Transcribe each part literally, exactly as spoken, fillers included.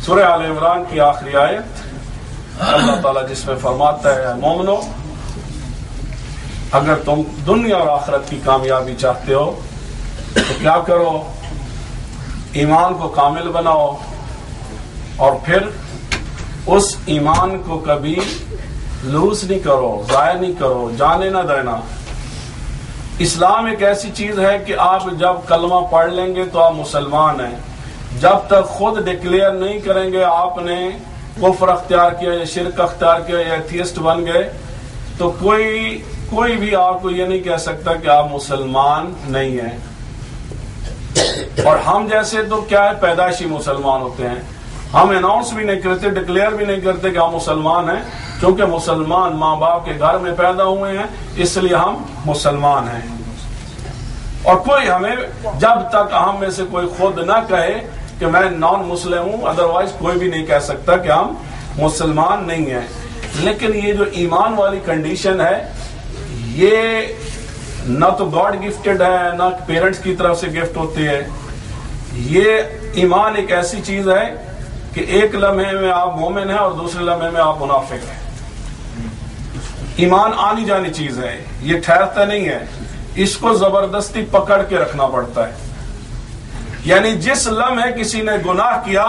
سورہ آل عمران کی آخری آیت اللہ تعالیٰ جس میں فرماتا ہے مومنو اگر تم دنیا اور آخرت کی کامیابی چاہتے ہو تو کیا کرو، ایمان کو کامل بناؤ اور پھر اس ایمان کو کبھی لوز نہیں کرو، ضائع نہیں کرو، جانے نہ دینا۔ اسلام ایک ایسی چیز ہے کہ آپ جب کلمہ پڑھ لیں گے تو آپ مسلمان ہیں، جب تک خود ڈکلیئر نہیں کریں گے آپ نے کفر اختیار کیا یا شرک اختیار کیا یا ایتھیسٹ بن گئے تو کوئی کوئی بھی آپ کو یہ نہیں کہہ سکتا کہ آپ مسلمان نہیں ہیں۔ اور ہم جیسے تو کیا ہے، پیدائشی مسلمان ہوتے ہیں، ہم اناؤنس بھی نہیں کرتے، ڈکلیئر بھی نہیں کرتے کہ ہم مسلمان ہیں، کیونکہ مسلمان ماں باپ کے گھر میں پیدا ہوئے ہیں اس لیے ہم مسلمان ہیں۔ اور کوئی ہمیں جب تک ہم میں سے کوئی خود نہ کہے کہ میں نان مسلم ہوں، ادروائز کوئی بھی نہیں کہہ سکتا کہ ہم مسلمان نہیں ہیں۔ لیکن یہ جو ایمان والی کنڈیشن ہے یہ نہ تو گاڈ گفٹڈ ہے نہ پیرنٹس کی طرف سے گفٹ ہوتی ہے۔ یہ ایمان ایک ایسی چیز ہے کہ ایک لمحے میں آپ مومن ہیں اور دوسرے لمحے میں آپ منافق ہیں۔ ایمان آنی جانی چیز ہے، یہ ٹھہرتا نہیں ہے، اس کو زبردستی پکڑ کے رکھنا پڑتا ہے۔ یعنی جس لمحے کسی نے گناہ کیا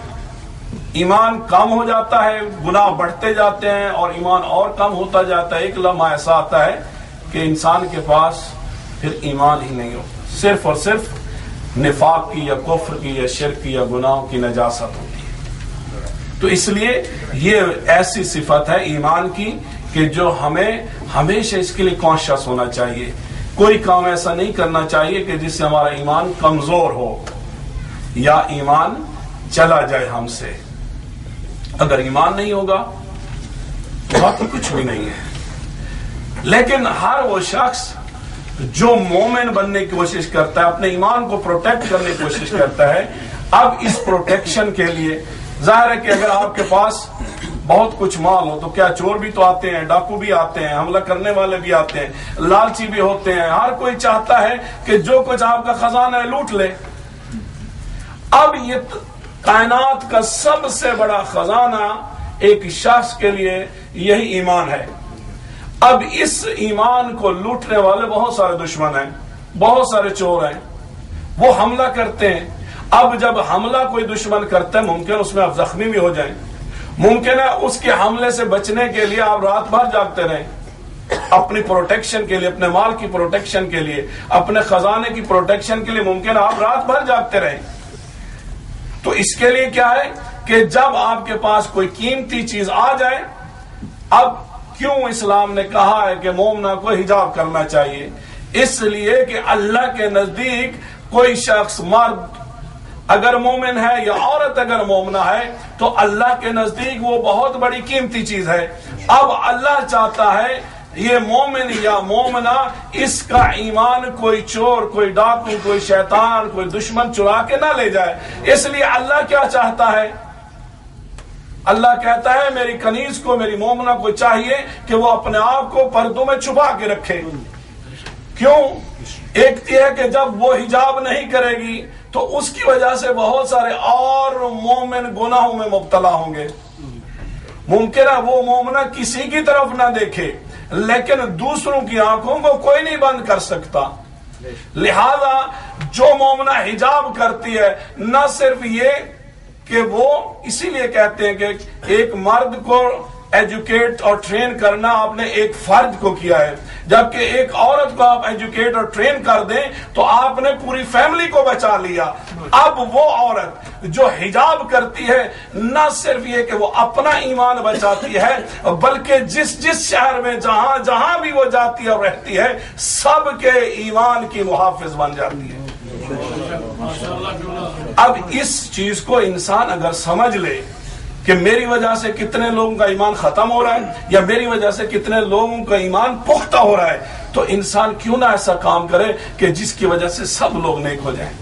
ایمان کم ہو جاتا ہے، گناہ بڑھتے جاتے ہیں اور ایمان اور کم ہوتا جاتا ہے۔ ایک لمحہ ایسا آتا ہے کہ انسان کے پاس پھر ایمان ہی نہیں ہوتا، صرف اور صرف نفاق کی یا کفر کی یا شرک کی یا گناہوں کی نجاست ہوتی ہے۔ تو اس لیے یہ ایسی صفت ہے ایمان کی کہ جو ہمیں ہمیشہ اس کے لیے کانشیس ہونا چاہیے۔ کوئی کام ایسا نہیں کرنا چاہیے کہ جس سے ہمارا ایمان کمزور ہو یا ایمان چلا جائے ہم سے۔ اگر ایمان نہیں ہوگا تو باقی کچھ بھی نہیں ہے۔ لیکن ہر وہ شخص جو مومن بننے کی کوشش کرتا ہے، اپنے ایمان کو پروٹیکٹ کرنے کی کوشش کرتا ہے، اب اس پروٹیکشن کے لیے ظاہر ہے کہ اگر آپ کے پاس بہت کچھ مال ہو تو کیا چور بھی تو آتے ہیں، ڈاکو بھی آتے ہیں، حملہ کرنے والے بھی آتے ہیں، لالچی بھی ہوتے ہیں، ہر کوئی چاہتا ہے کہ جو کچھ آپ کا خزانہ ہے لوٹ لے۔ اب یہ کائنات کا سب سے بڑا خزانہ ایک شخص کے لیے یہی ایمان ہے۔ اب اس ایمان کو لوٹنے والے بہت سارے دشمن ہیں، بہت سارے چور ہیں، وہ حملہ کرتے ہیں۔ اب جب حملہ کوئی دشمن کرتا ہے ممکن اس میں آپ زخمی بھی ہو جائیں، ممکن ہے اس کے حملے سے بچنے کے لیے آپ رات بھر جاگتے رہیں، اپنی پروٹیکشن کے لیے، اپنے مال کی پروٹیکشن کے لیے، اپنے خزانے کی پروٹیکشن کے لیے ممکن ہے آپ رات بھر جاگتے رہیں۔ تو اس کے لیے کیا ہے کہ جب آپ کے پاس کوئی قیمتی چیز آ جائے، اب کیوں اسلام نے کہا ہے کہ مومنہ کو حجاب کرنا چاہیے؟ اس لیے کہ اللہ کے نزدیک کوئی شخص مرد اگر مومن ہے یا عورت اگر مومنہ ہے تو اللہ کے نزدیک وہ بہت بڑی قیمتی چیز ہے۔ اب اللہ چاہتا ہے یہ مومن یا مومنہ اس کا ایمان کوئی چور، کوئی ڈاکو، کوئی شیطان، کوئی دشمن چرا کے نہ لے جائے۔ اس لیے اللہ کیا چاہتا ہے؟ اللہ کہتا ہے میری کنیز کو، میری مومنہ کو چاہیے کہ وہ اپنے آپ کو پردوں میں چھپا کے رکھے۔ کیوں؟ ایک یہ ہے کہ جب وہ حجاب نہیں کرے گی تو اس کی وجہ سے بہت سارے اور مومن گناہوں میں مبتلا ہوں گے۔ ممکن ہے وہ مومنہ کسی کی طرف نہ دیکھے لیکن دوسروں کی آنکھوں کو کوئی نہیں بند کر سکتا۔ لہذا جو مومنہ حجاب کرتی ہے، نہ صرف یہ کہ وہ اسی لیے کہتے ہیں کہ ایک مرد کو ایجوکیٹ اور ٹرین کرنا آپ نے ایک فرد کو کیا ہے، جبکہ ایک عورت کو آپ ایجوکیٹ اور ٹرین کر دیں تو آپ نے پوری فیملی کو بچا لیا۔ اب وہ عورت جو حجاب کرتی ہے نہ صرف یہ کہ وہ اپنا ایمان بچاتی ہے بلکہ جس جس شہر میں جہاں جہاں بھی وہ جاتی ہے اور رہتی ہے سب کے ایمان کی محافظ بن جاتی ہے۔ اب اس چیز کو انسان اگر سمجھ لے کہ میری وجہ سے کتنے لوگوں کا ایمان ختم ہو رہا ہے یا میری وجہ سے کتنے لوگوں کا ایمان پختہ ہو رہا ہے تو انسان کیوں نہ ایسا کام کرے کہ جس کی وجہ سے سب لوگ نیک ہو جائیں۔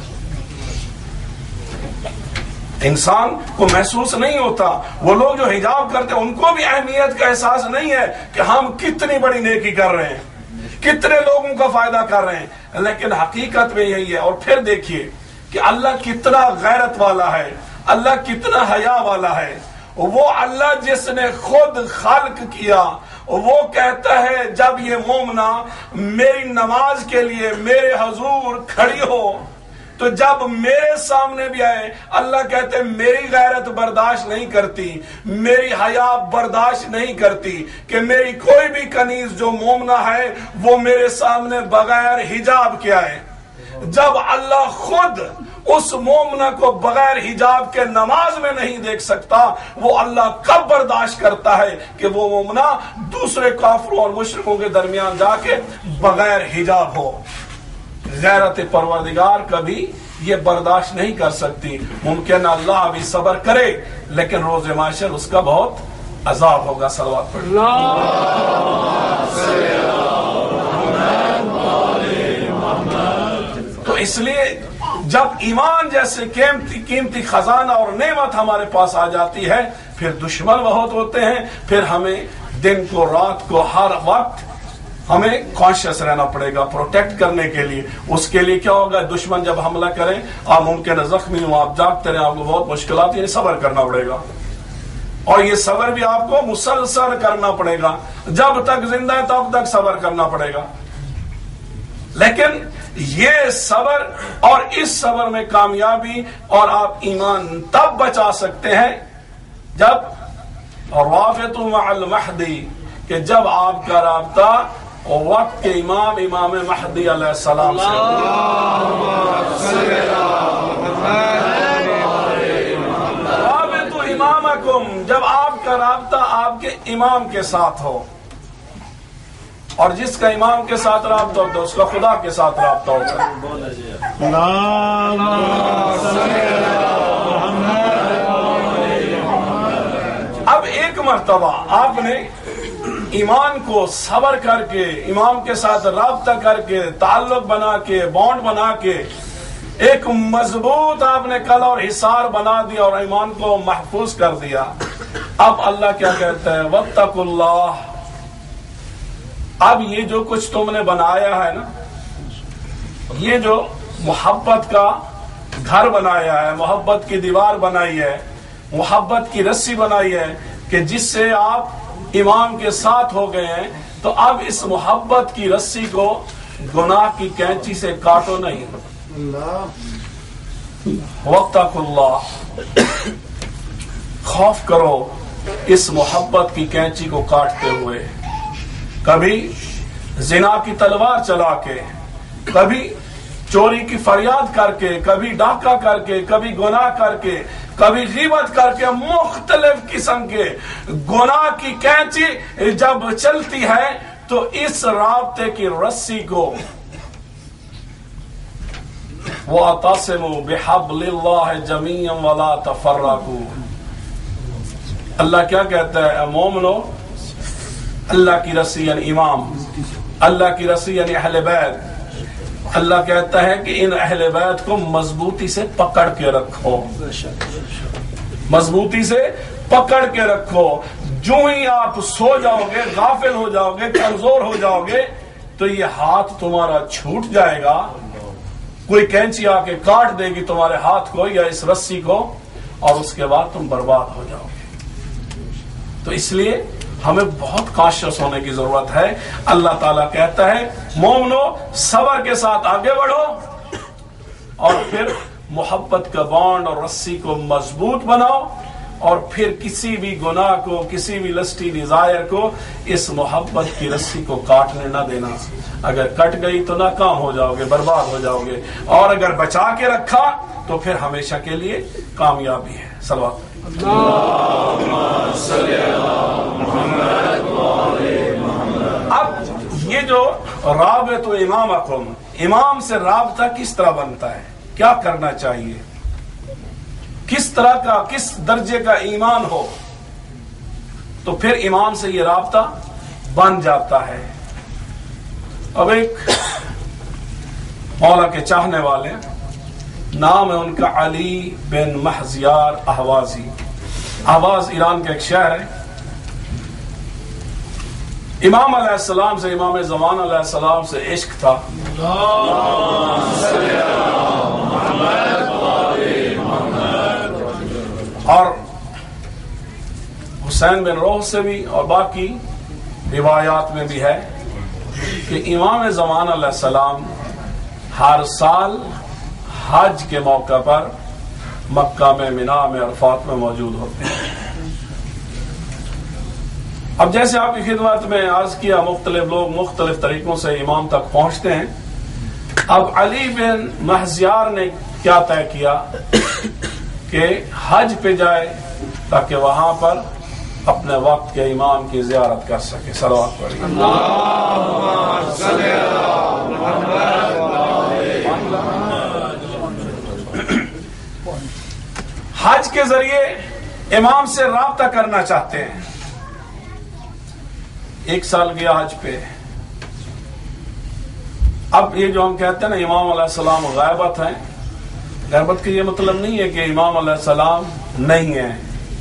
انسان کو محسوس نہیں ہوتا، وہ لوگ جو حجاب کرتے ہیں ان کو بھی اہمیت کا احساس نہیں ہے کہ ہم کتنی بڑی نیکی کر رہے ہیں، کتنے لوگوں کا فائدہ کر رہے ہیں، لیکن حقیقت میں یہی ہے۔ اور پھر دیکھیے کہ اللہ کتنا غیرت والا ہے، اللہ کتنا حیا والا ہے. وہ اللہ جس نے خود خلق کیا وہ کہتا ہے جب یہ مومنہ میری نماز کے لیے میرے حضور کھڑی ہو تو جب میرے سامنے بھی آئے اللہ کہتے ہیں میری غیرت برداشت نہیں کرتی, میری حیا برداشت نہیں کرتی کہ میری کوئی بھی کنیز جو مومنہ ہے وہ میرے سامنے بغیر حجاب کے آئے. جب اللہ خود اس مومنہ کو بغیر حجاب کے نماز میں نہیں دیکھ سکتا, وہ اللہ کب برداشت کرتا ہے کہ وہ مومنہ دوسرے کافروں اور مشرکوں کے درمیان جا کے بغیر حجاب ہو. غیرت پروردگار کبھی یہ برداشت نہیں کر سکتی. ممکن اللہ ابھی صبر کرے لیکن روز محشر اس کا بہت عذاب ہوگا. صلوات پڑھ. تو اس لیے جب ایمان جیسے قیمتی قیمتی خزانہ اور نعمت ہمارے پاس آ جاتی ہے پھر دشمن بہت ہوتے ہیں. پھر ہمیں دن کو رات کو ہر وقت ہمیں کانشیس رہنا پڑے گا پروٹیکٹ کرنے کے لیے. اس کے لیے کیا ہوگا, دشمن جب حملہ کریں آپ ممکن ہے زخمی ہوں, آپ جاگتے رہیں, آپ کو بہت مشکلات ہیں, صبر کرنا پڑے گا. اور یہ صبر بھی آپ کو مسلسل کرنا پڑے گا, جب تک زندہ ہے تب تک صبر کرنا پڑے گا. لیکن یہ صبر اور اس صبر میں کامیابی اور آپ ایمان تب بچا سکتے ہیں جب رابط مع المہدی, کہ جب آپ کا رابطہ وقت کے امام امام مہدی علیہ السلام سے رابط امامکم, جب آپ کا رابطہ آپ کے امام کے ساتھ ہو. اور جس کا امام کے ساتھ رابطہ ہوتا ہے اس کا خدا کے ساتھ رابطہ ہوتا ہے. اب ایک مرتبہ آپ نے ایمان کو صبر کر کے امام کے ساتھ رابطہ کر کے تعلق بنا کے بانڈ بنا کے ایک مضبوط آپ نے کل اور حصار بنا دیا اور ایمان کو محفوظ کر دیا. اب اللہ کیا کہتا ہے, واتقوا اللہ. اب یہ جو کچھ تم نے بنایا ہے نا, یہ جو محبت کا گھر بنایا ہے, محبت کی دیوار بنائی ہے, محبت کی رسی بنائی ہے کہ جس سے آپ امام کے ساتھ ہو گئے ہیں, تو اب اس محبت کی رسی کو گناہ کی کینچی سے کاٹو نہیں. واتقوا اللہ, خوف کرو اس محبت کی کینچی کو کاٹتے ہوئے. کبھی زنا کی تلوار چلا کے, کبھی چوری کی فریاد کر کے, کبھی ڈاکہ کر کے, کبھی گناہ کر کے, کبھی غیبت کر کے, مختلف قسم کے گناہ کی کینچی جب چلتی ہے تو اس رابطے کی رسی کو وَاعْتَصِمُوا بِحَبْلِ اللَّهِ جَمِيعًا وَلَا تَفَرَّقُوا. اللہ کیا کہتا ہے, مومنو اللہ کی رسی یعنی امام, اللہ کی رسی یعنی اہل بیت. اللہ کہتا ہے کہ ان اہل بیت کو مضبوطی سے پکڑ کے رکھو, مضبوطی سے پکڑ کے رکھو. جو ہی آپ سو جاؤ گے, غافل ہو جاؤ گے, کمزور ہو جاؤ گے تو یہ ہاتھ تمہارا چھوٹ جائے گا. کوئی کینچی آ کے کاٹ دے گی تمہارے ہاتھ کو یا اس رسی کو, اور اس کے بعد تم برباد ہو جاؤ گے. تو اس لیے ہمیں بہت کاشس ہونے کی ضرورت ہے. اللہ تعالیٰ کہتا ہے مومنو صبر کے ساتھ آگے بڑھو اور پھر محبت کا بانڈ اور رسی کو مضبوط بناؤ, اور پھر کسی بھی گناہ کو, کسی بھی لسٹی ڈیزائر کو اس محبت کی رسی کو کاٹنے نہ دینا. اگر کٹ گئی تو ناکام ہو جاؤ گے, برباد ہو جاؤ گے, اور اگر بچا کے رکھا تو پھر ہمیشہ کے لیے کامیابی ہے. صلوات. اب یہ جو رابط و امامکم, امام سے رابطہ کس طرح بنتا ہے, کیا کرنا چاہیے, کس طرح کا, کس درجے کا ایمان ہو تو پھر امام سے یہ رابطہ بن جاتا ہے. اب ایک مولا کے چاہنے والے, نام ہے ان کا علی بن محزیار احوازی. احواز ایران کا ایک شہر ہے. امام علیہ السلام سے, امام زمان علیہ السلام سے عشق تھا. اور حسین بن روح سے بھی اور باقی روایات میں بھی ہے کہ امام زمان علیہ السلام ہر سال حج کے موقع پر مکہ میں، مینا میں، عرفات میں موجود ہوتے ہیں۔ اب جیسے آپ کی خدمت میں عرض کیا، مختلف لوگ مختلف طریقوں سے امام تک پہنچتے ہیں۔ اب علی بن محزیار نے کیا طے کیا کہ حج پہ جائے تاکہ وہاں پر اپنے وقت کے امام کی زیارت کر سکے۔ صلوات پڑھیے۔ اللہم صلی علی محمد۔ حج کے ذریعے امام سے رابطہ کرنا چاہتے ہیں۔ ایک سال گیا حج پہ، اب یہ جو ہم کہتے ہیں نا امام علیہ السلام غائبت ہیں، غائبت کا یہ مطلب نہیں ہے کہ امام علیہ السلام نہیں ہیں،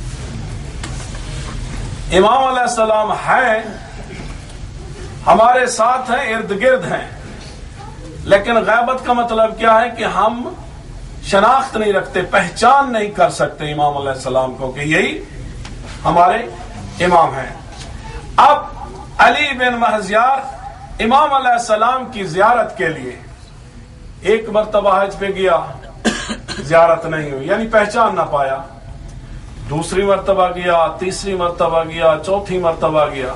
امام علیہ السلام ہیں، ہمارے ساتھ ہیں، ارد گرد ہیں، لیکن غائبت کا مطلب کیا ہے کہ ہم شناخت نہیں رکھتے، پہچان نہیں کر سکتے امام علیہ السلام کو کہ یہی ہمارے امام ہیں۔ اب علی بن محزیار امام علیہ السلام کی زیارت کے لیے ایک مرتبہ حج پہ گیا، زیارت نہیں ہوئی، یعنی پہچان نہ پایا۔ دوسری مرتبہ گیا، تیسری مرتبہ گیا، چوتھی مرتبہ گیا۔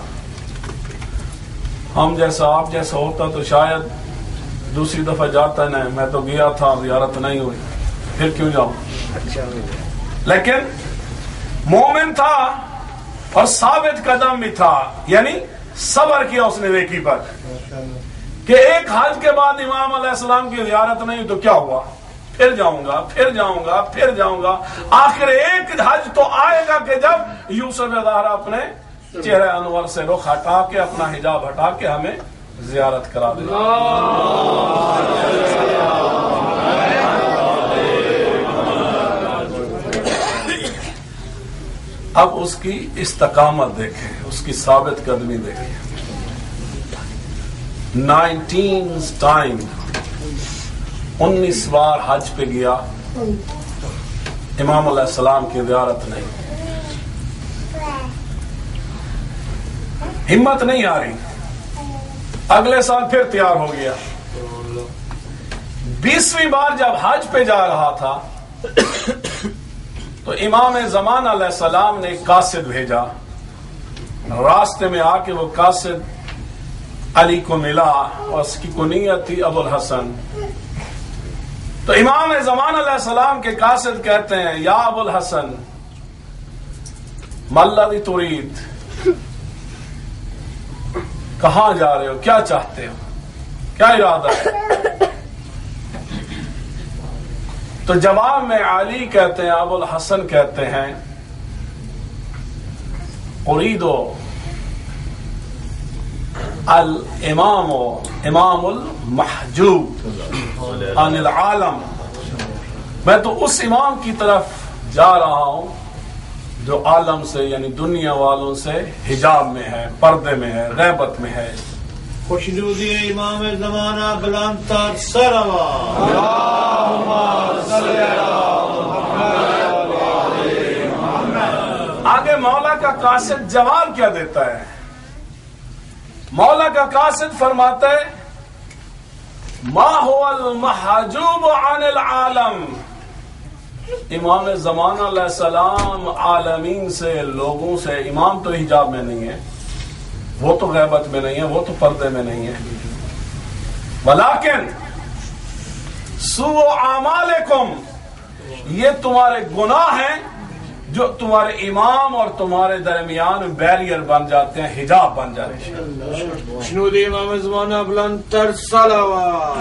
ہم جیسا آپ جیسا ہوتا تو شاید دوسری دفعہ جاتا نہیں، میں تو گیا تھا، زیارت نہیں ہوئی، پھر کیوں جاؤں۔ لیکن مومن تھا اور ثابت قدم بھی تھا، یعنی صبر کیا اس نے نیکی پر کہ ایک حج کے بعد امام علیہ السلام کی زیارت نہیں تو کیا ہوا، پھر جاؤں گا، پھر جاؤں گا، پھر جاؤں گا۔ آخر ایک حج تو آئے گا کہ جب یوسف زہرا اپنے چہرے انور سے رخ ہٹا کے، اپنا حجاب ہٹا کے ہمیں زیارت کرا دے۔ اب اس کی استقامت دیکھیں، اس کی ثابت قدمی دیکھیں۔ نائنٹین ٹائم انیس بار حج پہ گیا، امام علیہ السلام کی زیارت نہیں، ہمت نہیں آ رہی۔ اگلے سال پھر تیار ہو گیا، بیسویں بار جب حج پہ جا رہا تھا تو امام زمان علیہ السلام نے ایک قاصد بھیجا، راستے میں آ کے وہ قاصد علی کو ملا اور اس کی کنیت تھی ابو الحسن۔ تو امام زمان علیہ السلام کے قاصد کہتے ہیں، یا ابو الحسن ما الذی ترید، کہاں جا رہے ہو، کیا چاہتے ہو، کیا ارادہ ہے؟ تو جواب میں علی کہتے ہیں، ابو الحسن کہتے ہیں، اریدو الامام امام المحجوب عن العالم، میں تو اس امام کی طرف جا رہا ہوں جو عالم سے یعنی دنیا والوں سے حجاب میں ہے، پردے میں ہے، غیبت میں ہے۔ خوشنودی امام زمانہ بلند تر سروا، آگے مولا کا قاصد جواب کیا دیتا ہے؟ مولا کا قاصد فرماتا ہے، ما هو المحجوب عن العالم، امام زمانہ علیہ السلام عالمین سے، لوگوں سے، امام تو حجاب میں نہیں ہے، وہ تو غیبت میں نہیں ہے، وہ تو پردے میں نہیں ہے، ولیکن سوء اعمالکم، یہ تمہارے گناہ ہیں جو تمہارے امام اور تمہارے درمیان بیریئر بن جاتے ہیں، حجاب بن جاتے ہیں۔ خوشنودی امام زمانہ بلند تر صلوات،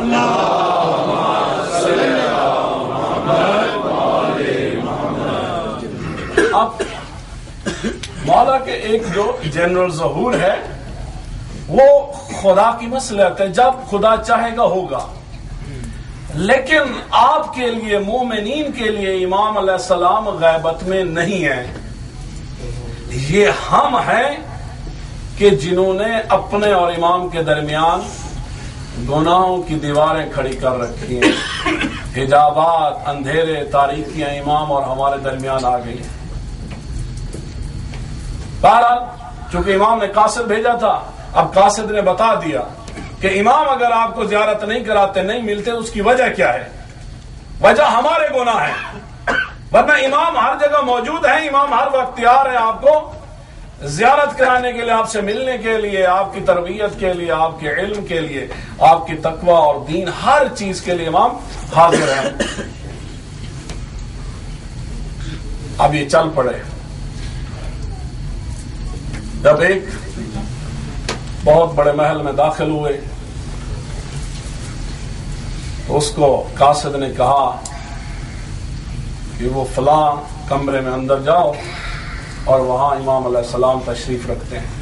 اب مولا کے ایک جو جنرل ظہور ہے وہ خدا کی مصلحت ہے، جب خدا چاہے گا ہوگا، لیکن آپ کے لیے، مومنین کے لیے امام علیہ السلام غیبت میں نہیں ہیں، یہ ہم ہیں کہ جنہوں نے اپنے اور امام کے درمیان गुनाहों की दीवारें खड़ी कर रखी हैं, हिजाबात, अंधेरे, तारीकियां इमाम और हमारे दरमियान आ गई। बहरहाल चूंकि इमाम ने कासिद भेजा था, अब कासिद ने बता दिया कि इमाम अगर आपको जियारत नहीं कराते, नहीं मिलते, उसकी वजह क्या है? वजह हमारे गुनाह है, वरना इमाम हर जगह मौजूद है, इमाम हर वक्त तैयार है आपको जियारत कराने के लिए, आपसे मिलने के लिए, आपकी तरबियत के लिए, आपके इल्म के लिए, आपकी तकवा और दीन, हर चीज के लिए इमाम हाजिर है। अब ये चल पड़े। जब एक बहुत बड़े महल में दाखिल हुए तो उसको कासिद ने कहा कि वो फलां कमरे में अंदर जाओ और वहां इमाम अलैहिस्सलाम तशरीफ रखते हैं।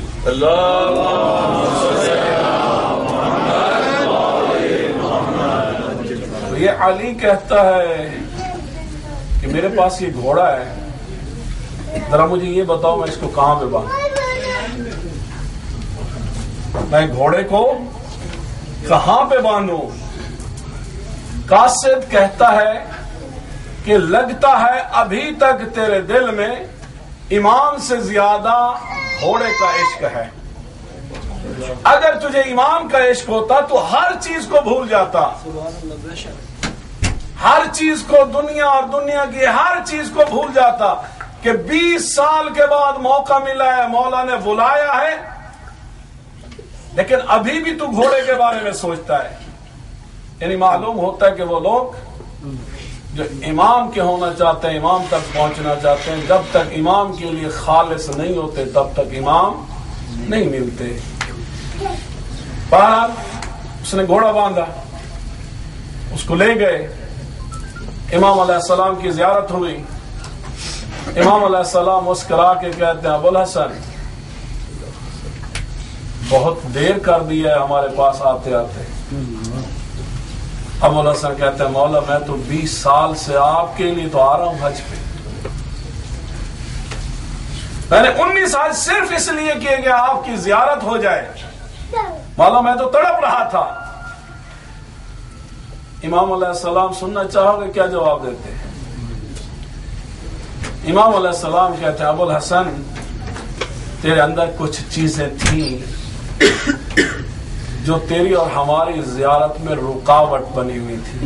तो ये अली कहता है कि मेरे पास ये घोड़ा है, जरा मुझे ये बताओ मैं इसको कहां पे बांधूं, मैं घोड़े को कहां पे बांधूं? कासिद कहता है कि लगता है अभी तक तेरे दिल में इमाम से ज्यादा घोड़े का इश्क है। अगर तुझे इमाम का इश्क होता तो हर चीज को भूल जाता, हर चीज को, दुनिया और दुनिया की हर चीज को भूल जाता कि बीस साल के बाद मौका मिला है, मौला ने बुलाया है, लेकिन अभी भी तू घोड़े के बारे में सोचता है। यानी मालूम होता है कि वो लोग जो इमाम के होना चाहते हैं, इमाम तक पहुंचना चाहते हैं, जब तक इमाम के लिए खालिस नहीं होते तब तक इमाम नहीं मिलते। बहरहाल उसने घोड़ा बांधा, उसको ले गए, इमाम अलैहिस्सलाम की जियारत हुई। इमाम अलैहिस्सलाम मुस्कुरा के कहते हैं, अबुल हसन बहुत देर कर दी है हमारे पास आते आते। अबुल हसन कहते हैं, मौला मैं तो बीस साल से आपके लिए तो आ रहा हूं हज पे, मैंने उन्नीस हज सिर्फ इसलिए किए कि आपकी जियारत हो जाए, मौला मैं तो तड़प रहा था। इमाम अलैहिस्सलाम सुनना चाहोगे क्या जवाब देते हैं? इमाम अलैहिस्सलाम कहते हैं, अबुल हसन तेरे अंदर कुछ चीजें थी जो तेरी और हमारी जियारत में रुकावट बनी हुई थी।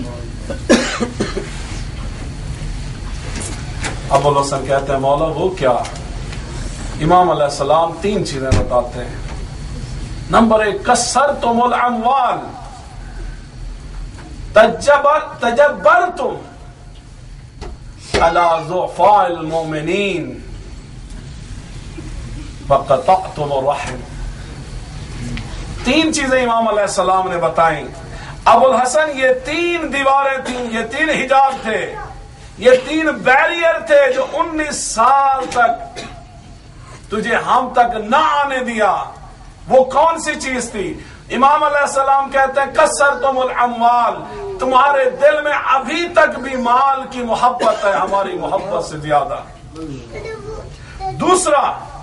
अबुल हसन कहते हैं, मौला वो क्या? इमाम अलैहिस्सलाम तीन चीजें बताते हैं। नंबर एक, कसर तुमुल अमवाल, तजबर तजबर तुम अला ज़ुफ़ाइल मोमिनीन फ़क़तअतुम रहम। तीन चीजें इमाम अलैहिस्सलाम ने बताई। अबुल हसन ये तीन दीवारें थी, ये तीन हिजाब थे, ये तीन बैरियर थे जो उन्नीस साल तक तुझे हम तक ना आने दिया। वो कौन सी चीज थी? इमाम अलैहिस्सलाम कहते हैं, कसरतुमुल अमवाल, तुम्हारे दिल में अभी तक भी माल की मोहब्बत है हमारी मोहब्बत से ज्यादा। दूसरा,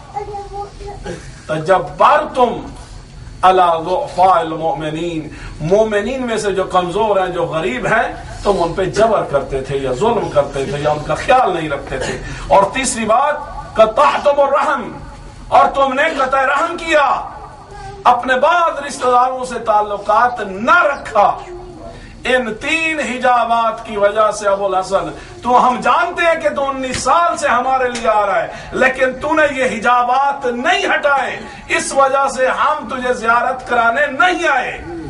तजब्बरतुम अला ज़ुफ़ाइल मोमिनीन, मोमिनीन में से जो कमजोर हैं, जो गरीब हैं, तुम उन पे जबर करते थे या जुल्म करते थे या उनका ख्याल नहीं रखते थे। और तीसरी बात, क़तअतुमुर रहम, और तुमने क़तअ रहम किया, अपने बाद रिश्तेदारों से ताल्लुकात न रखा। इन तीन हिजाबात की वजह से अबुल हसन, तो हम जानते हैं कि तू उन्नीस साल से हमारे लिए आ रहा है, लेकिन तूने ये हिजाबात नहीं हटाए, इस वजह से हम तुझे जियारत कराने नहीं आए।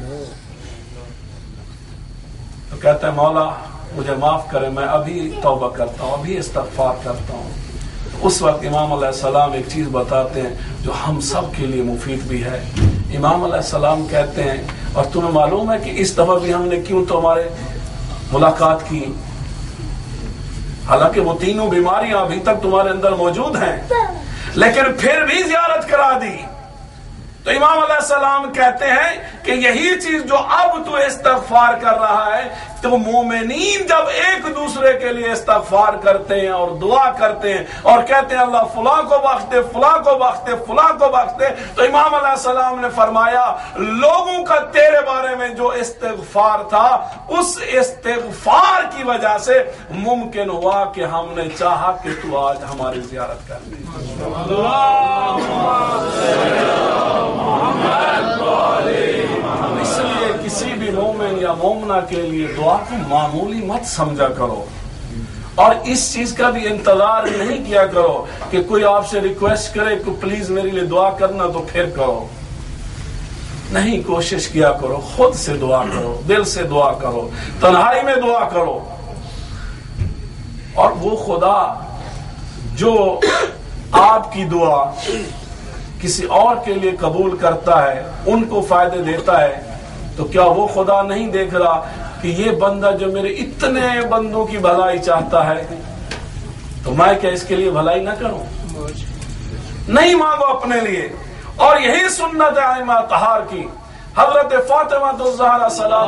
तो कहते हैं, मौला मुझे माफ करे, मैं अभी तौबा करता हूं, अभी इस्तग़फ़ार करता हूं। उस वक्त इमाम अलैहिस्सलाम एक चीज बताते हैं जो हम सब के लिए मुफीद भी है। इमाम अलैहिस्सलाम कहते हैं, और तुम्हें मालूम है कि इस दफा भी हमने क्यों तो हमारे मुलाकात की, हालांकि वो तीनों बीमारियां अभी तक तुम्हारे अंदर मौजूद हैं, लेकिन फिर भी जियारत करा दी। تو امام علیہ السلام کہتے ہیں کہ یہی چیز جو اب تو استغفار کر رہا ہے، تو مومنین جب ایک دوسرے کے لیے استغفار کرتے ہیں اور دعا کرتے ہیں اور کہتے ہیں اللہ فلاں کو بخش دے، فلاں کو بخش دے، فلاں کو بخش دے، تو امام علیہ السلام نے فرمایا لوگوں کا تیرے بارے میں جو استغفار تھا، اس استغفار کی وجہ سے ممکن ہوا کہ ہم نے چاہا کہ تو آج ہماری زیارت کر لے۔ اس لیے کسی بھی مومن یا مومنہ کے لیے دعا کو معمولی مت سمجھا کرو، اور اس چیز کا بھی انتظار نہیں کیا کرو کہ کوئی آپ سے ریکویسٹ کرے کہ پلیز میرے لیے دعا کرنا تو پھر کرو۔ نہیں، کوشش کیا کرو، خود سے دعا کرو، دل سے دعا کرو، تنہائی میں دعا کرو، اور وہ خدا جو آپ کی دعا کسی اور کے لیے قبول کرتا ہے، ان کو فائدے دیتا ہے، تو کیا وہ خدا نہیں دیکھ رہا کہ یہ بندہ جو میرے اتنے بندوں کی بھلائی چاہتا ہے، تو میں کیا اس کے لیے بھلائی نہ کروں؟ نہیں مانگو اپنے لیے۔ اور یہی سنت ہے ائمہ طہار کی۔ حضرت فاطمہ الزہرا سلام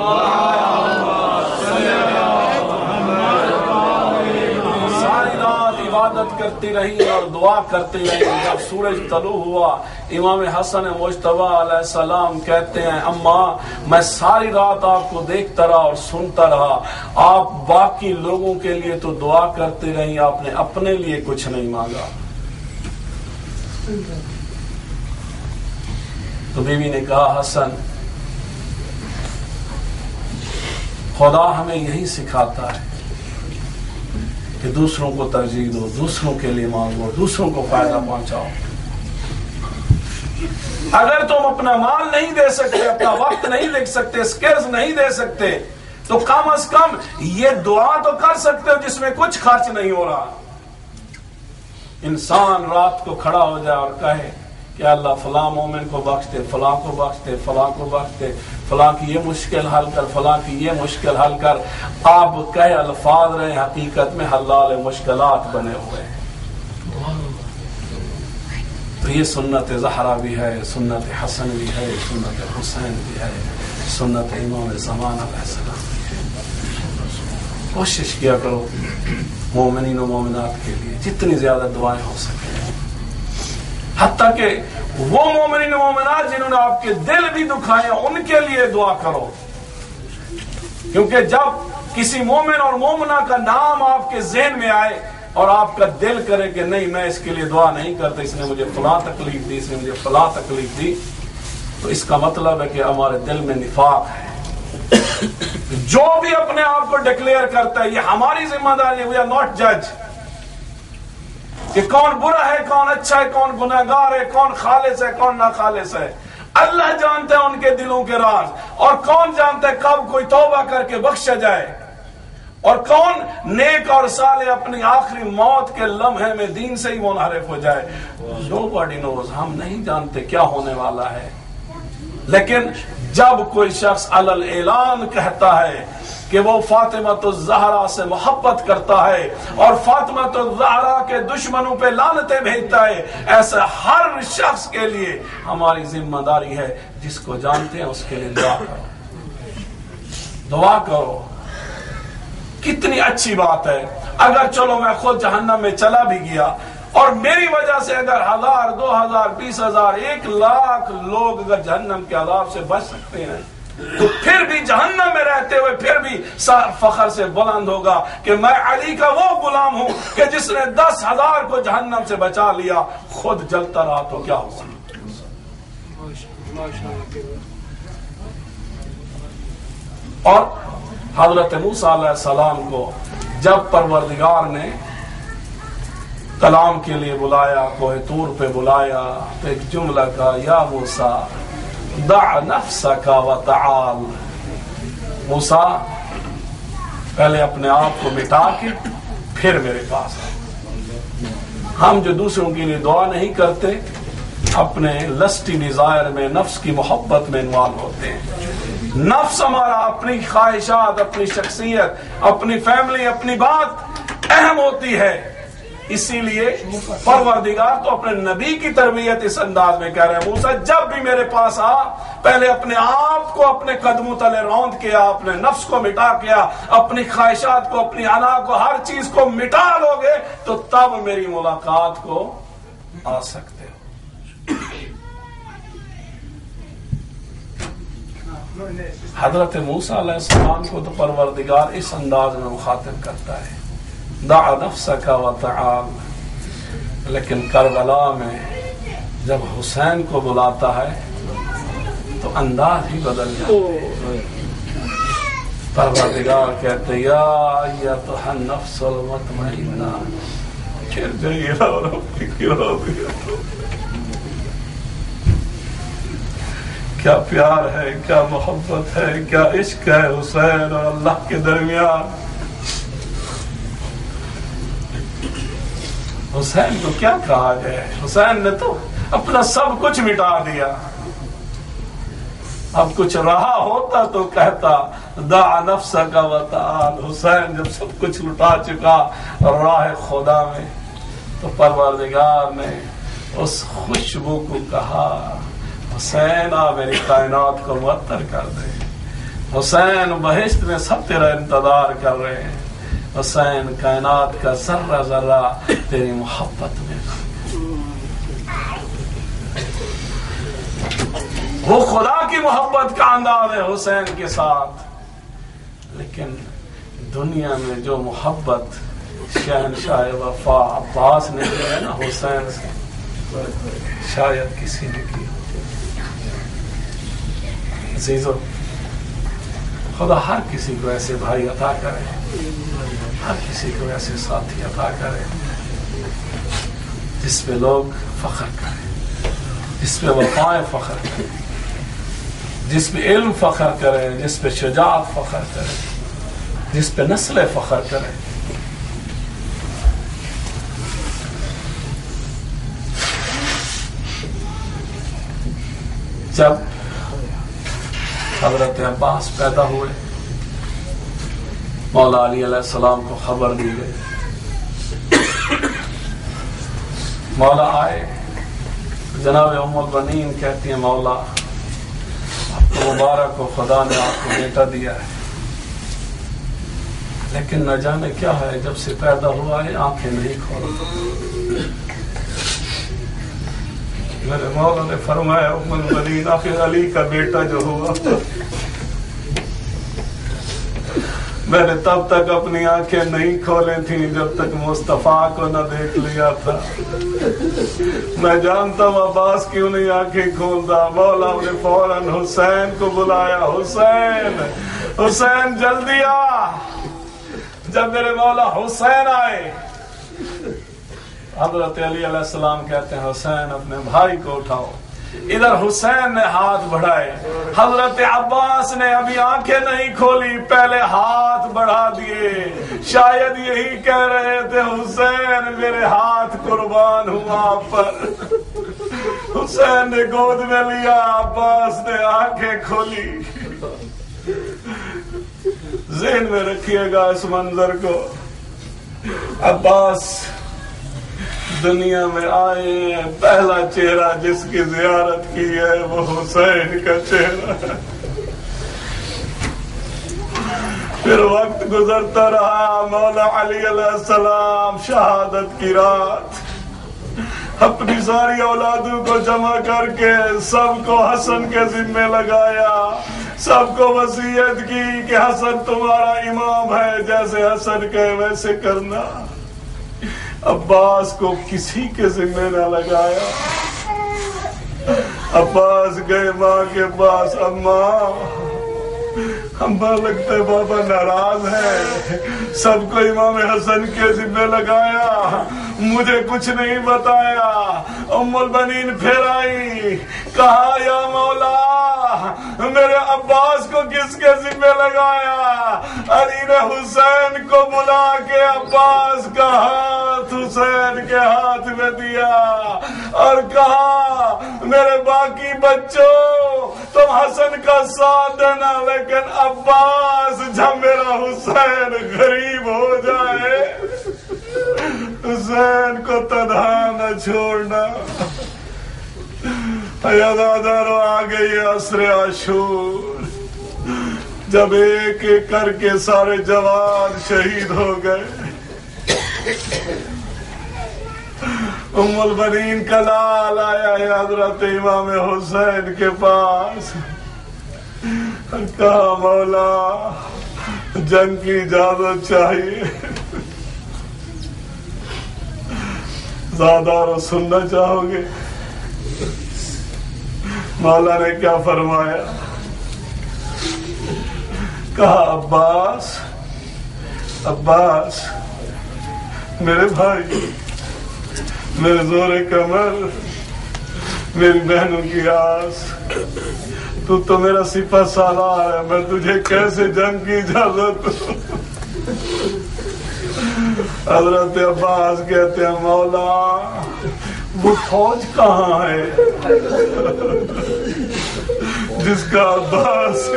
ساری رات عبادت کرتی رہی اور دعا کرتی رہی۔ جب سورج طلوع ہوا، امام حسن مجتبی علیہ السلام کہتے ہیں اماں میں ساری رات آپ کو دیکھتا رہا اور سنتا رہا، آپ باقی لوگوں کے لیے تو دعا کرتے رہی، آپ نے اپنے لیے کچھ نہیں مانگا۔ تو بیوی نے کہا حسن، خدا ہمیں یہی سکھاتا ہے کہ دوسروں کو ترجیح دو، دوسروں کے لیے مانگو، دوسروں کو فائدہ پہنچاؤ۔ اگر تم اپنا مال نہیں دے سکتے، اپنا وقت نہیں لکھ سکتے، سکلز نہیں دے سکتے، تو کم از کم یہ دعا تو کر سکتے ہو جس میں کچھ خرچ نہیں ہو رہا۔ انسان رات کو کھڑا ہو جائے اور کہے کہ اللہ فلاں مومن کو بخش دے، فلاں کو بخش دے، فلاں کو بخش دے، فلاں کی یہ مشکل حل کر، فلاں کی یہ مشکل حل کر، آپ کہے الفاظ رہے، حقیقت میں حلال مشکلات بنے ہوئے ہیں۔ تو یہ سنت زہرا بھی ہے، سنت حسن بھی ہے، سنت حسین بھی ہے، سنت امام زمان علیہ السلام بھی ہے۔ کوشش کیا کرو مومنین و مومنات کے لیے جتنی زیادہ دعائیں ہو سکیں، حتیٰ کہ وہ مومنین و مومنات جنہوں نے آپ کے دل بھی دکھائے ان کے لیے دعا کرو، کیونکہ جب کسی مومن اور مومنہ کا نام آپ کے ذہن میں آئے اور آپ کا دل کرے کہ نہیں میں اس کے لیے دعا نہیں کرتا، اس نے مجھے فلاں تکلیف دی، اس نے مجھے فلاں تکلیف دی، تو اس کا مطلب ہے کہ ہمارے دل میں نفاق ہے۔ جو بھی اپنے آپ کو ڈکلیئر کرتا ہے، یہ ہماری ذمہ داری ہے، وی آر ناٹ جج، کہ کون برا ہے، کون اچھا ہے، کون گناہگار ہے، کون خالص ہے، کون ناخالص ہے۔ اللہ جانتا ہے ان کے دلوں کے راز، اور کون جانتا ہے کب کوئی توبہ کر کے بخشا جائے، اور کون نیک اور صالح اپنی آخری موت کے لمحے میں دین سے ہی منحرف ہو جائے۔ nobody knows، ہم نہیں جانتے کیا ہونے والا ہے، لیکن جب کوئی شخص علل اعلان کہتا ہے کہ وہ فاطمہ الزہرا سے محبت کرتا ہے اور فاطمہ الزہرا کے دشمنوں پہ لعنتیں بھیجتا ہے، ایسے ہر شخص کے لیے ہماری ذمہ داری ہے، جس کو جانتے ہیں اس کے لیے دعا کرو، دعا کرو۔ کتنی اچھی بات ہے اگر چلو میں خود جہنم میں چلا بھی گیا اور میری وجہ سے اگر ہزار، دو ہزار، بیس ہزار، ایک لاکھ لوگ اگر جہنم کے عذاب سے بچ سکتے ہیں، تو پھر بھی جہنم میں رہتے ہوئے پھر بھی فخر سے بلند ہوگا کہ میں علی کا وہ غلام ہوں کہ جس نے دس ہزار کو جہنم سے بچا لیا، خود جلتا رہا تو کیا ہوا۔ اور حضرت موسیٰ علیہ السلام کو جب پروردگار نے کلام کے لیے بلایا، کوہ طور پہ بلایا، تو ایک جملہ کا یا موسیٰ دع نفسک وتعال، موسیٰ پہلے اپنے آپ کو مٹا کے پھر میرے پاس آ۔ ہم جو دوسروں کے لیے دعا نہیں کرتے، اپنے لسٹی ڈیزائر میں، نفس کی محبت میں انوالو ہوتے ہیں۔ نفس ہمارا اپنی خواہشات، اپنی شخصیت، اپنی فیملی، اپنی بات اہم ہوتی ہے، اسی لیے پروردگار تو اپنے نبی کی تربیت اس انداز میں کہہ رہے ہیں، موسیٰ جب بھی میرے پاس آ پہلے اپنے آپ کو اپنے قدموں تلے روند کیا، اپنے نفس کو مٹا کیا، اپنی خواہشات کو، اپنی انا کو، ہر چیز کو مٹا لو گے تو تب میری ملاقات کو آ سکتے ہو۔ حضرت موسیٰ علیہ السلام کو تو پروردگار اس انداز میں مخاطب کرتا ہے، دع نفسک وتعال، لیکن کربلا میں جب حسین کو بلاتا ہے تو انداز ہی بدل جاتا ہے۔ پروردگار کہتے یا ایتھا النفس المطمئنہ ارجعی الی ربک راضیۃ۔ کیا پیار ہے، کیا محبت ہے، کیا عشق ہے حسین اور اللہ کے درمیان۔ حسین کو کیا کہا جائے، حسین نے تو اپنا سب کچھ مٹا دیا، اب کچھ رہا ہوتا تو کہتا دع نفسک وتعال۔ حسین جب سب کچھ لٹا چکا راہ خدا میں تو پروردگار نے اس خوشبو کو کہا حسین آ میری کائنات کو معطر کر دے، حسین بہشت میں سب تیرا انتظار کر رہے ہیں، حسین کائنات کا ذرہ ذرہ تیری محبت میں۔ وہ خدا کی محبت کا انداز ہے حسین کے ساتھ، لیکن دنیا میں جو محبت شہنشاہ وفا عباس نے کی ہے نا حسین سے، شاید کسی نے کی۔ عزیزو، خدا ہر کسی کو ایسے بھائی عطا کرے، ہر کسی کو ایسے ساتھی عطا کرے جس پہ لوگ فخر کریں، جس پہ وفائیں فخر کریں، جس پہ علم فخر کرے، جس پہ شجاعت فخر کرے، جس پہ نسل فخر کرے۔ جب حضرت عباس پیدا ہوئے، مولا علی علیہ السلام کو خبر دی گئی، مولا آئے، جناب ام البنین کہتی ہیں مولا آپ کو مبارک کو، خدا نے آپ کو بیٹا دیا ہے، لیکن نہ جانے کیا ہے جب سے پیدا ہوا ہے آنکھیں نہیں کھولتا۔ میرے مولا نے فرمایا ام البنین آخر علی کا بیٹا جو ہوا میں نے تب تک اپنی آنکھیں نہیں کھولیں تھیں جب تک مصطفیٰ کو نہ دیکھ لیا تھا۔ میں جانتا ہوں عباس کیوں نہیں آنکھیں کھولتا۔ مولا نے فوراً حسین کو بلایا، حسین حسین جلدی آ۔ جب میرے مولا حسین آئے، حضرت علی علیہ السلام کہتے ہیں حسین اپنے بھائی کو اٹھاؤ۔ ادھر حسین نے ہاتھ بڑھائے، حضرت عباس نے ابھی آنکھیں نہیں کھولی، پہلے ہاتھ بڑھا دیے، شاید یہی کہہ رہے تھے حسین میرے ہاتھ قربان ہوا آپ پر۔ حسین نے گود میں لیا، عباس نے آنکھیں کھولی۔ ذہن میں رکھیے گا اس منظر کو، عباس دنیا میں آئے، پہلا چہرہ جس کی زیارت کی ہے وہ حسین کا چہرہ ہے۔ پھر وقت گزرتا رہا، مولا علی علیہ السلام شہادت کی رات اپنی ساری اولادوں کو جمع کر کے سب کو حسن کے ذمے لگایا، سب کو وصیت کی کہ حسن تمہارا امام ہے، جیسے حسن کہے ویسے کرنا۔ عباس کو کسی کے ذمہ نہ لگایا۔ عباس گئے ماں کے پاس، اماں اماں لگتا ہے بابا ناراض ہے، سب کو امام حسن کے ذمہ لگایا، مجھے کچھ نہیں بتایا۔ ام البنین پھر آئی، کہا یا مولا میرے عباس کو کس کے ذمہ لگایا؟ علی نے حسین کو بلا کے عباس کا ہاتھ حسین کے ہاتھ میں دیا اور کہا میرے باقی بچوں تم حسن کا ساتھ دینا، لیکن عباس جب میرا حسین غریب ہو جائے، حسین کو تنہا نہ چھوڑنا. عزادارو آ گئی عصر عاشور، جب ایک ایک کر کے سارے جوان شہید ہو گئے. ام البنین کا لال آیا ہے حضرت امام حسین کے پاس اور کہا مولا جنگ کی اجازت چاہیے. زادارو سننا چاہو گے؟ مولا نے کیا فرمایا؟ کہا عباس عباس میرے بھائی، میرے زور کمر، میری بہنوں کی آس، تو تو میرا سپہ سالار ہے، میں تجھے کیسے جنگ کی اجازت دوں؟ حضرت عباس کہتے ہیں مولا وہ فوج کہاں ہے جس کا عباس؟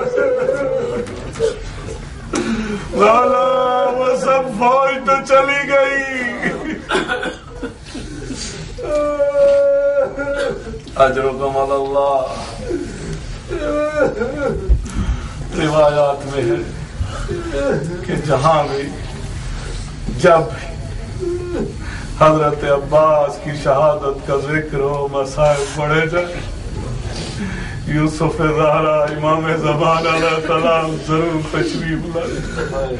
مولا وہ سب فوج تو چلی گئی. اجرکم اللہ. روایات میں ہے کہ جہاں بھی جب حضرت عباس کی شہادت کا ذکر ہو، مصائب پڑھے جائے، یوسف زہرا امام زمان علیہ السلام ضرور تشریف لائے.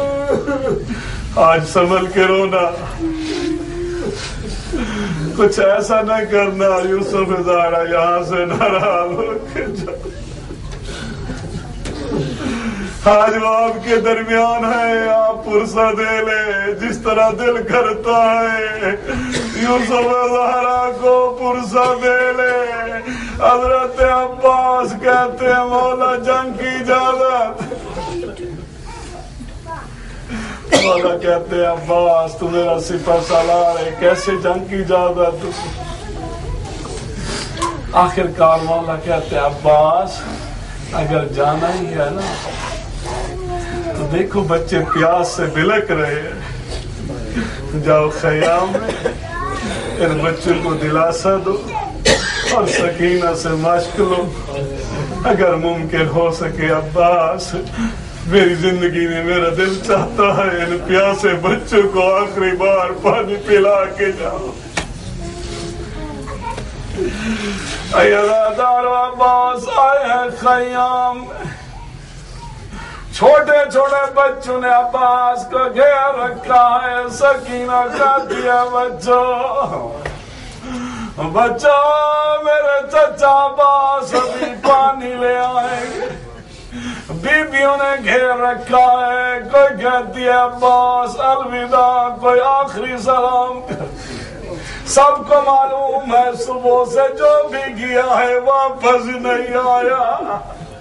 آج سنبھل کے رونا، کچھ ایسا نہ کرنا یوسف زہرا یہاں سے ناراض ہو کے جا. آج وہ آپ کے درمیان ہے، آپ پرسہ دے لے جس طرح دل کرتا ہے. یوسف زہرا کو پرسہ دے لے. حضرت عباس کہتے ہیں مولا جنگ کی اجازت. مولا کہتے ہیں عباس تو میرا سپہ سالار ہے، کیسے جنگ کی اجازت؟ آخر کار مولا کہتے ہیں عباس اگر جانا ہی ہے نا تو دیکھو بچے پیاس سے بلک رہے ہیں، جاؤ خیام میں ان بچوں کو دلاسا دو اور سکینہ سے مشق لو. اگر ممکن ہو سکے عباس میری زندگی میں میرا دل چاہتا ہے ان پیاسے بچوں کو آخری بار پانی پلا کے جاؤ. عزادارو عباس آئے ہیں خیام. چھوٹے چھوٹے بچوں نے عباس کو گھیر رکھا ہے. سکینہ کہتی ہے بچوں بچوں میرے چچا عباس ابھی پانی لے آئیں گے. بیبیوں نے گھیر رکھا ہے. کوئی کہتی ہے عباس الوداع، کوئی آخری سلام. سب کو معلوم ہے صبح سے جو بھی گیا ہے واپس نہیں آیا.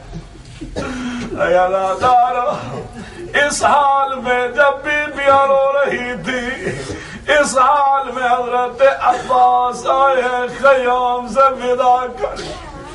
عزادارو اس حال میں جب بیبیاں رو رہی تھی، اس حال میں حضرت عباس آئے خیام سے ودا کر.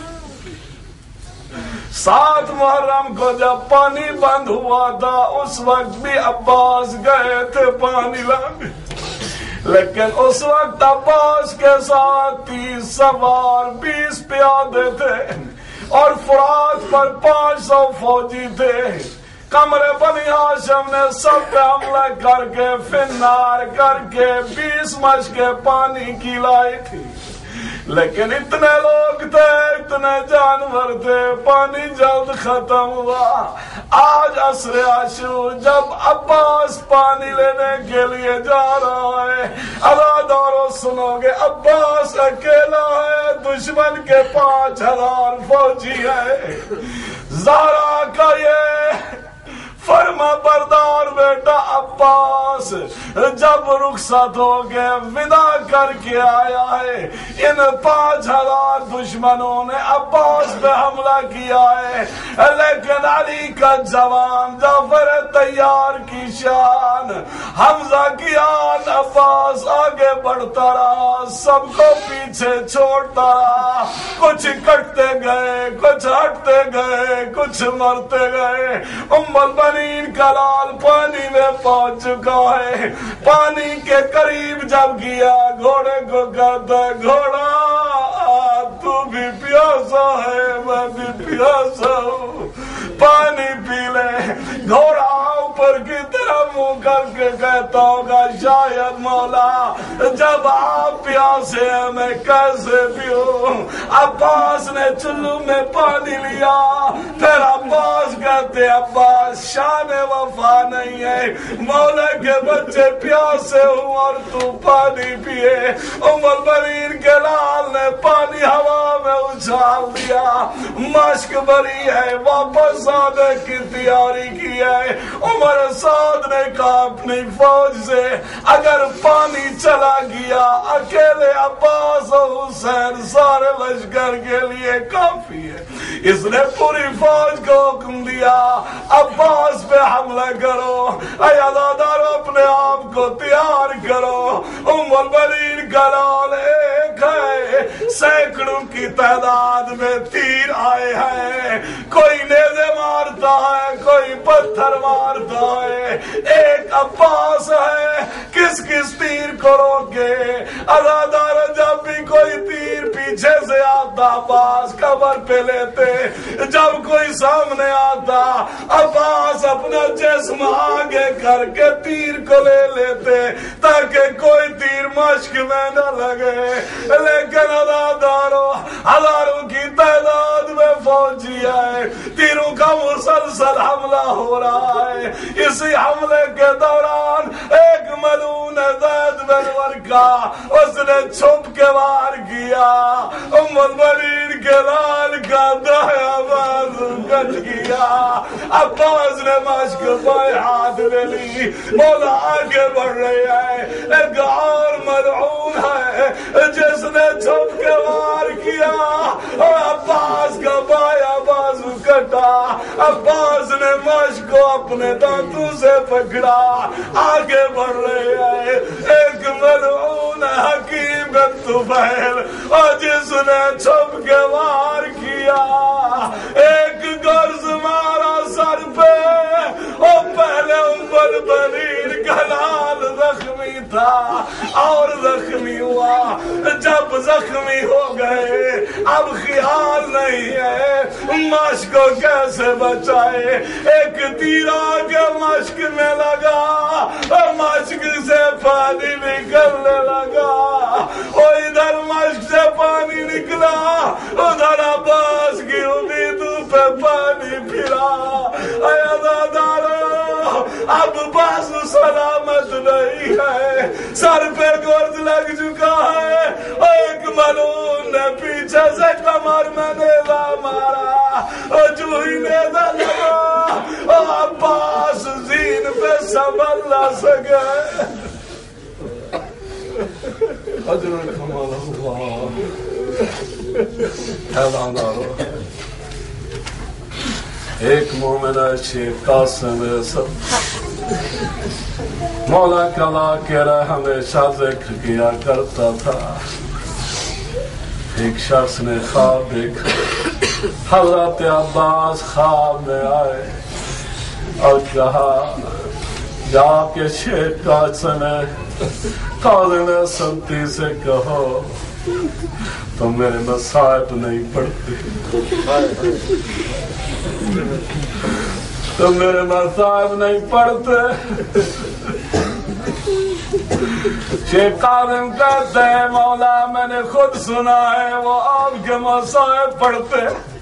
سات محرم کو جب پانی بند ہوا تھا اس وقت بھی عباس گئے تھے پانی لانے، لیکن اس وقت عباس کے ساتھ تیس سوار بیس پیادے تھے اور فرات پر پانچ سو فوجی تھے. کمرے بنی ہاشم نے سب پہ حملہ کر کے فنار کر کے بیس مشکیں پانی کی لائی تھی، لیکن اتنے لوگ تھے، اتنے جانور تھے، پانی جلد ختم ہوا. آج عصر عاشور جب عباس پانی لینے کے لیے جا رہا ہے، عزادارو سنو گے عباس اکیلا ہے، دشمن کے پانچ ہزار فوجی ہے. زہرا کا یہ فرما بردار بیٹا عباس جب رخصت ہو کے ودا کر کے آیا ہے، ان پانچ ہزار دشمنوں نے عباس پہ حملہ کیا ہے، لیکن علی کا جوان جعفر تیار کی شان حمزہ کی آن عباس آگے بڑھتا رہا، سب کو پیچھے چھوڑتا رہا. کچھ کٹتے گئے، کچھ ہٹتے گئے، کچھ مرتے گئے. ام البنین बरीन का लाल पानी में पहुंच चुका है। पानी के करीब जब गया घोड़े को कहता है घोड़ा तू भी प्यासा है मैं भी प्यासा हूँ, पानी पी ले। घोड़ा ऊपर की तरफ मुंह करके कहता होगा शायद मौला जब आप प्यासे हैं मैं कैसे पीऊं। अब्बास ने चुल्लू में पानी लिया, फिर अब्बास कहते अब्बास शान वफा नहीं है, मौला के बच्चे प्यासे हूँ और तू पानी पिए। उमर बरीन के लाल ने पानी हवा में उछाल दिया, मश्क भरी है, वापस आने की तैयारी की है। उमर साद ने कहा अपनी फौज से अगर पानी चला गया अकेले अब्बास और हुसैन सारे लश्कर के लिए काफी है। इसने पूरी फौज को हुक्म दिया अब्बास पे हमला करो, अयादादारो अपने आप को तैयार करो। उम्मुल बनीन का लाल एक है, सैकड़ों की तादाद में तीर आए हैं, कोई नेज़े मारता है कोई पत्थर मारता है। एक अब्बास है, किस किस तीर को रोके। अज़ादार जब भी कोई तीर पीछे से आता अब्बास कबर पे लेते, जब कोई सामने आता अब्बास अपना जिस्म आगे करके तीर को ले लेते ताकि कोई तीर मश्क में न लगे। लेकिन अज़ादारों हजारों की तादाद में फौजी है, तीरों का मुसलसल हमला हो रहा है। इसी हमले के दौरान एक मलून ज़ैद बिन वरका उसने छुप के वार किया, उम्मुल बनीन के लाल का दाया बाजू कट गया। अब्बास ने मश्क बाएं हाथ में ली, मौला आगे बढ़ रही है। एक और मलऊन है जिसने छुप के वार किया और अब्बास का बाया बाजू कटा। अब्बास ने मश्क को अपने दांतों से पकड़ा, आगे बढ़ रहे हैं। एक मलऊन हकीम बिन तुफैल और जिसने छुप के वार किया, एक गर्ज मारा सर पे और पहले उम्मुल बनीन का लाल जख्मी था और जख्मी हुआ। जब जख्मी हो गए अब ख्याल नहीं है मश्क को कैसे बचाए। एक तीर आगे मश्क में लगा और मश्क से पानी निकलने लगा, और इधर मश्क से पानी निकला उधर अब्बास की उम्मीदों पे पानी फिरा। अब बाजू सलामत नहीं है, सर पे गोर्द लग चुका है। एक मलून ने पीछे से कमर में नेज़ा मारा और जो ही नेज़ा लगा और अब्बास जीन पे संभल न सके। अजर कमाल एक मोमिन शेख कासिम सब मौला कला के हमेशा जिक्र किया करता था। एक शख्स ने ख्वाब देखा, हज़रत अब्बास ख्वाब में आए और कहा जाके शेख कासिम काज़िम संती से कहो तुम मेरे मसाइब नहीं पढ़ते, तुम मेरे मसाइब नहीं पढ़ते। शेख काज़िम कहते हैं मौला मैंने खुद सुना है वो आपके मसाइब पढ़ते।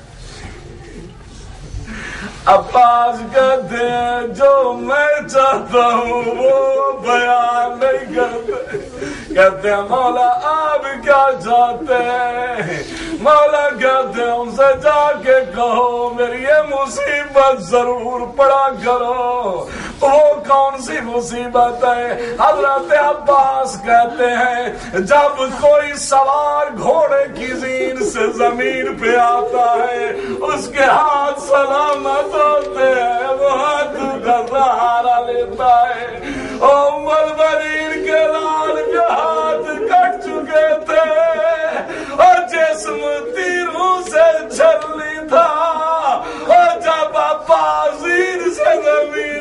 अब्बास कहते हैं जो मैं चाहता हूँ वो बयान नहीं करते। कहते हैं मौला आप क्या चाहते हैं? मौला कहते हैं उनसे जाके कहो मेरी ये मुसीबत जरूर पड़ा करो। वो कौन सी मुसीबत है? हजरत अब्बास कहते हैं जब कोई सवार घोड़े की जीन से जमीन पे आता है उसके हाथ सलामत होते हैं, वो हाथ का सहारा लेता है। उम्मुल बनीन के लाल के हाथ कट चुके थे और जिस्म तीरों से छलनी था, और जब अब्बास जीन से जमीन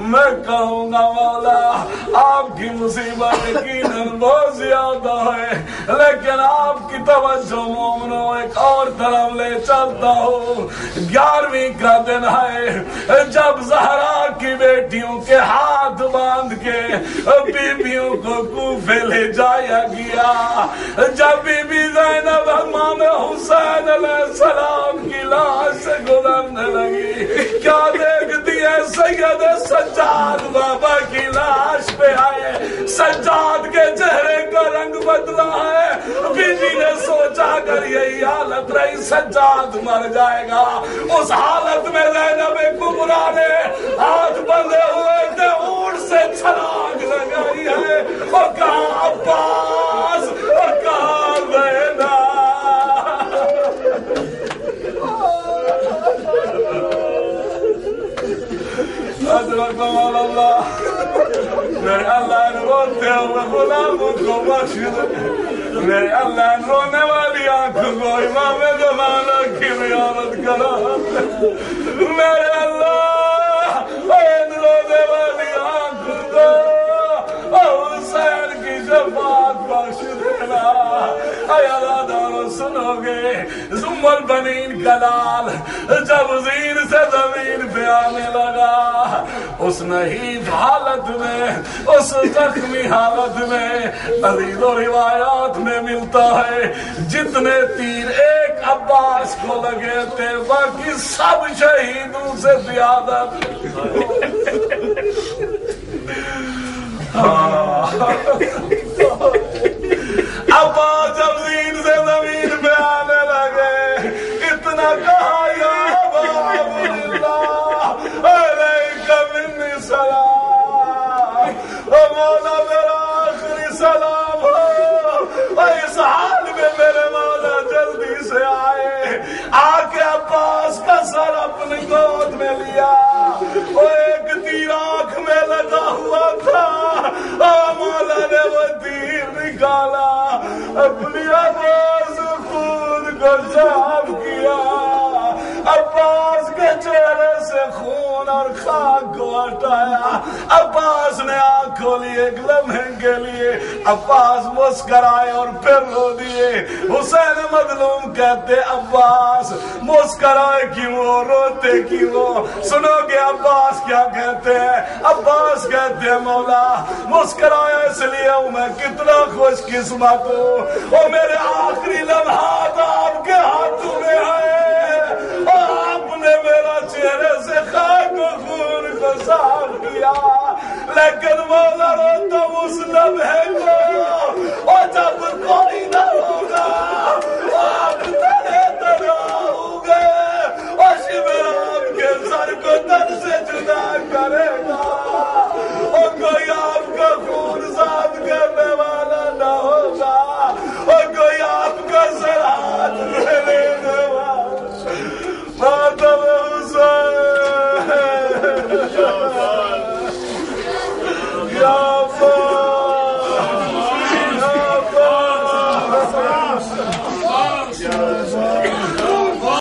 میں کہوں گا مولا آپ کی مصیبت یقیناً بہت زیادہ ہے، لیکن آپ کی توجہ مومنو ایک اور طرف لے چلتا ہوں۔ گیارہویں کا دن ہے جب زہرا کی بیٹیوں کے ہاتھ باندھ کے بیویوں کو کوفے لے جایا گیا۔ جب بی بی زینب امام حسین علیہ السلام کی لاش سے گزرنے لگی، کیا دیکھتی ہے؟ سید سجاد بابا کی لاش پہ آئے، سجاد کے چہرے کا رنگ بدلا ہے۔ بی بی نے سوچا اگر یہی حالت رہی سجاد مر جائے گا۔ اس حالت میں زینب کبریٰ نے ہاتھ بندھے ہوئے تھے اونٹ سے چھلانگ لگائی ہے اور کہا عباس اور کہا زینب۔ ادرکم اللہ، میرے اللہ نے روتے ہوئے غلاموں کو بخش دے، میرے اللہ نے رونے والی آنکھوں کو امام زمانہ کی ریاضت کرا، میرے اللہ این رونے والی آنکھوں کو حسین کی شفاعت بخش دینا۔ اے اللہ دارو سنو گے، ثم البنین کا لال جب زین سے زمین پہ آنے لگا، اس نحیف حالت میں، اس زخمی حالت میں، عزیز و روایات میں ملتا ہے جتنے تیر ایک عباس کو لگے تھے باقی سب شہیدوں سے زیادہ عباس جب زین سے زمین پہ آنے لگے، اتنا کہا یا ابا عبداللہ علیک منی سلام، او مولا میرا آخری سلام ہو، اور اس حال میں میرے مولا جلدی سے آئے، آ کے عباس کا سر اپنی گود میں لیا، وہ ایک تیر آنکھ میں لگا ہوا تھا، اور مولا نے وہ تیر نکالا، اپنی عباس خون کو صاف کیا، عباس کے چہرے سے خون اور خاک کو ہٹایا، عباس نے آنکھ کھولی ایک لمحے کے لیے، عباس مسکرائے اور پھر رو دیے۔ حسین مظلوم کہتے عباس مسکرائے کیوں، روتے کیوں؟ سنو گے عباس کیا کہتے ہیں؟ عباس کہتے ہیں مولا مسکرایا اس لیے ہوں میں کتنا خوش قسمت ہوں، وہ میرے آخری